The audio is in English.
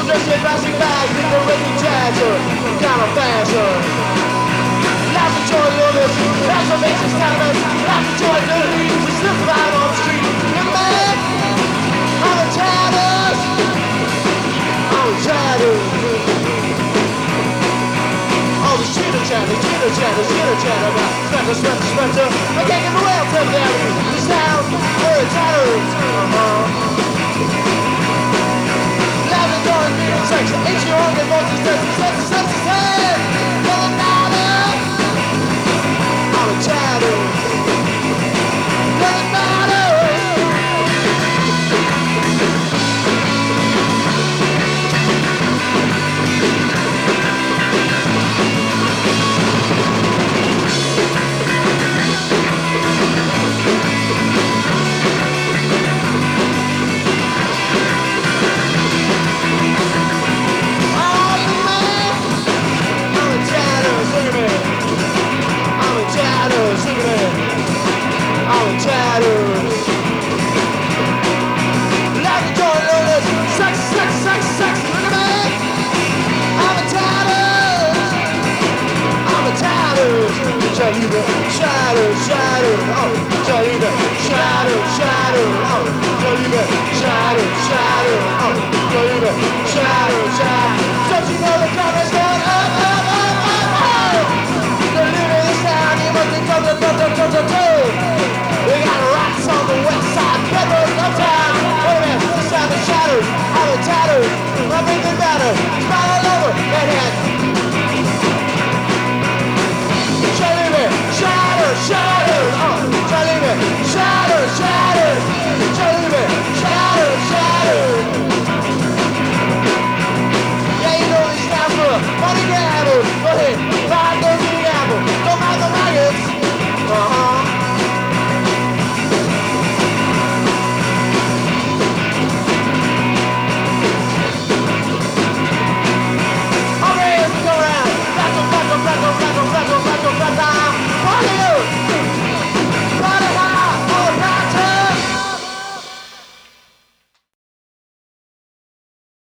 Just a plastic bag with the raging chatter, kind of fashion. Lots of joy lovers, lots of basic standards, lots of joy lovers. We slip out on the street, look man, I'm a tatters, I'm a tatters. All the chitter chatter, about splinter. I can't get away, I'll tell them. The sound, we're a tatters. Loud and dark, beating sex, H your own emotions, sex, hey! Doesn't matter. I'm a tattoo. Doesn't matter. Don't you know the camera's going up, up, up, up, up? The living is down, you must be